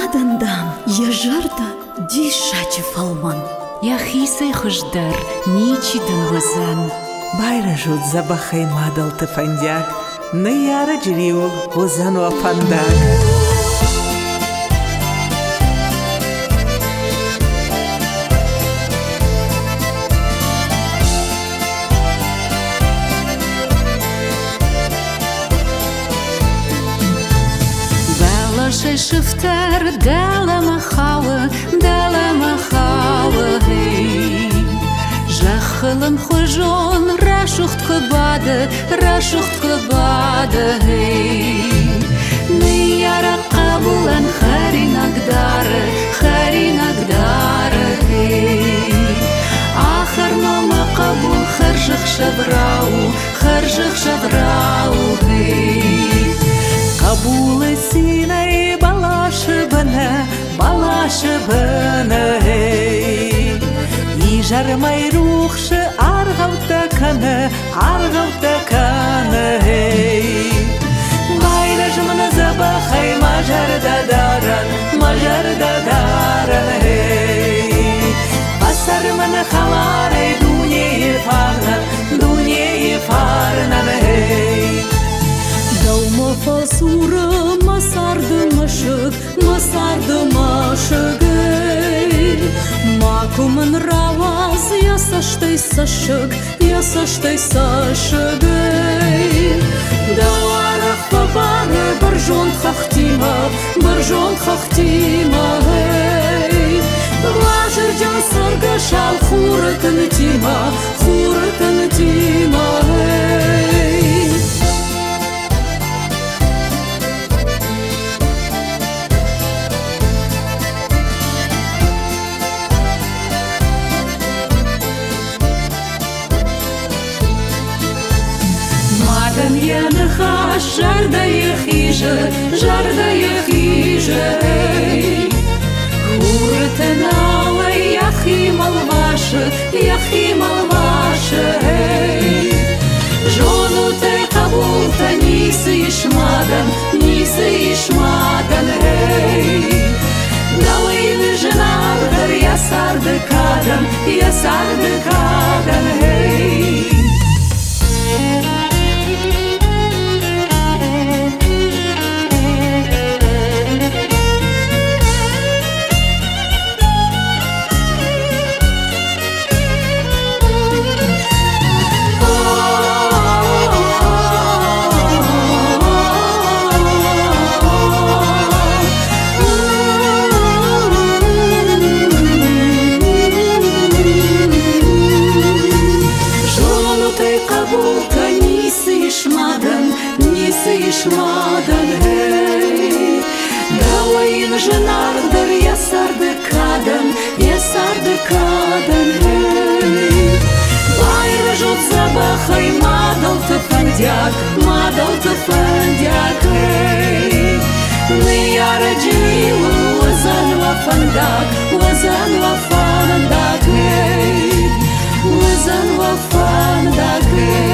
мадандам ежарда дишачи фалман. Яхисай хождар, ничидан вазан. Байражут забахай мадал тефандяк, не яра джриул вазан вафандак. Шифтер дала махава hey. Жахылым хожон рашухт кабада hey. Нияра кабулан харинагдары hey. Ахар нома кабул харжих шаврау hey. Кабулы синай балашы бана hey. И жармай рухшы арғаута каны hey. Байражымны забахай мажарда даран hey. Басармны халарай дунье фарнан hey. Daumo fasura masardı maşık Makumun ravaz yasaştay saşık Davaraq babanı barjon xaxtima Vlajırcan sargaşal xuratın tima Yanıxa jardayı xije Hurten alay yaxim alvaşı Jonu te kabulta nisi işmadan Dalayını jenardar yasardı kadan Işmadan hey. Dalayın jenardır yasardı kadan hey. Байражут забахай мадал тефандяк hey. Нияра джиу вазан вафандак hey.